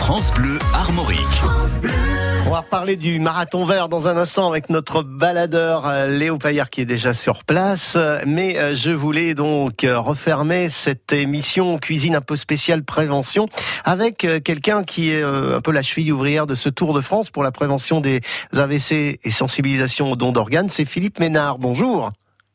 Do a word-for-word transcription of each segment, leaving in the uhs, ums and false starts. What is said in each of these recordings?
France Bleu Armorique. France Bleu. On va reparler du marathon vert dans un instant avec notre baladeur Léo Paillard qui est déjà sur place. Mais je voulais donc refermer cette émission cuisine un peu spéciale prévention avec quelqu'un qui est un peu la cheville ouvrière de ce Tour de France pour la prévention des A V C et sensibilisation aux dons d'organes. C'est Philippe Ménard. Bonjour.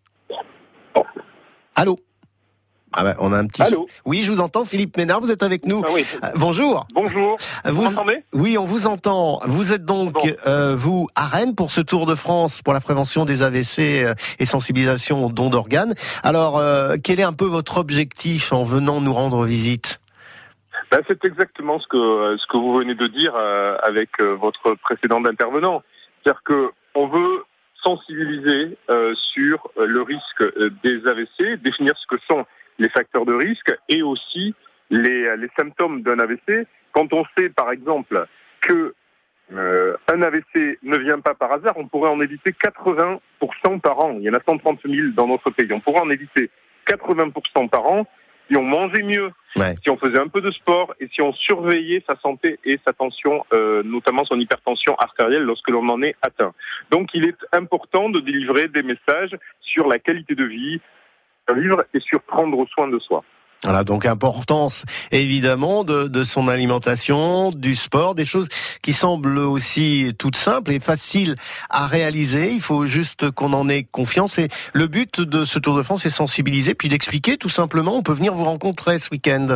Allô? Ah ben, on a un petit. Allô. Oui, je vous entends, Philippe Ménard, vous êtes avec nous. Ah oui. Euh, bonjour. Bonjour. Vous, vous m'entendez ? Oui, on vous entend. Vous êtes donc, bon. euh, vous, à Rennes pour ce Tour de France pour la prévention des A V C euh, et sensibilisation aux dons d'organes. Alors, euh, quel est un peu votre objectif en venant nous rendre visite ? Ben, c'est exactement ce que ce que vous venez de dire euh, avec euh, votre précédent intervenant. C'est-à-dire que on veut sensibiliser euh, sur le risque des A V C, définir ce que sont les facteurs de risque et aussi les, les symptômes d'un A V C. Quand on sait, par exemple, que euh, un A V C ne vient pas par hasard, on pourrait en éviter quatre-vingts pour cent par an. Il y en a cent trente mille dans notre pays. On pourrait en éviter quatre-vingts pour cent par an si on mangeait mieux, ouais. si on faisait un peu de sport et si on surveillait sa santé et sa tension, euh, notamment son hypertension artérielle lorsque l'on en est atteint. Donc il est important de délivrer des messages sur la qualité de vie, vivre et sur prendre soin de soi. Voilà, donc importance évidemment de, de son alimentation, du sport, des choses qui semblent aussi toutes simples et faciles à réaliser. Il faut juste qu'on en ait confiance. Et le but de ce Tour de France, c'est sensibiliser, puis d'expliquer tout simplement. On peut venir vous rencontrer ce week-end.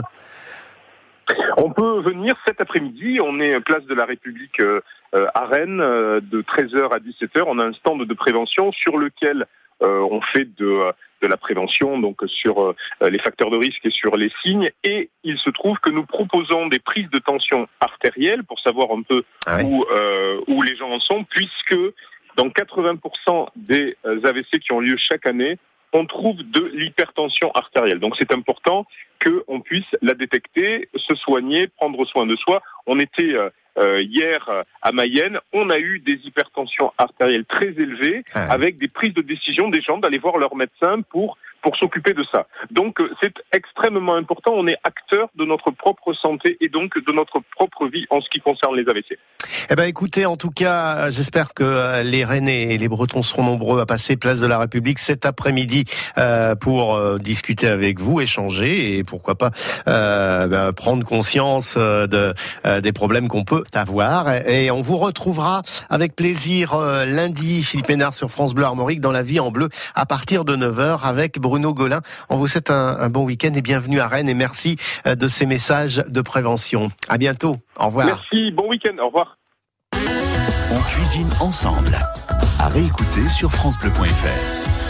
On peut venir cet après-midi. On est place de la République euh, à Rennes euh, de treize heures à dix-sept heures. On a un stand de prévention sur lequel euh, on fait de de la prévention, donc sur euh, les facteurs de risque et sur les signes. Et il se trouve que nous proposons des prises de tension artérielle pour savoir un peu ah oui. où, euh, où les gens en sont, puisque dans quatre-vingts pour cent des A V C qui ont lieu chaque année, on trouve de l'hypertension artérielle. Donc c'est important qu'on puisse la détecter, se soigner, prendre soin de soi. On était euh, euh, hier à Mayenne, on a eu des hypertensions artérielles très élevées, ah. avec des prises de décision des gens d'aller voir leur médecin pour pour s'occuper de ça. Donc c'est extrêmement important, on est acteur de notre propre santé et donc de notre propre vie en ce qui concerne les A V C. Eh ben écoutez, en tout cas, j'espère que les Rennais et les Bretons seront nombreux à passer place de la République cet après-midi euh, pour euh, discuter avec vous, échanger et pourquoi pas euh, bah, prendre conscience de, euh, des problèmes qu'on peut avoir. Et on vous retrouvera avec plaisir euh, lundi, Philippe Ménard sur France Bleu Armorique dans La Vie en Bleu à partir de neuf heures avec Bruno Golin. On vous souhaite un, un bon week-end et bienvenue à Rennes et merci de ces messages de prévention. À bientôt. Au revoir. Merci, bon week-end. Au revoir. On cuisine ensemble. À réécouter sur francebleu point f r.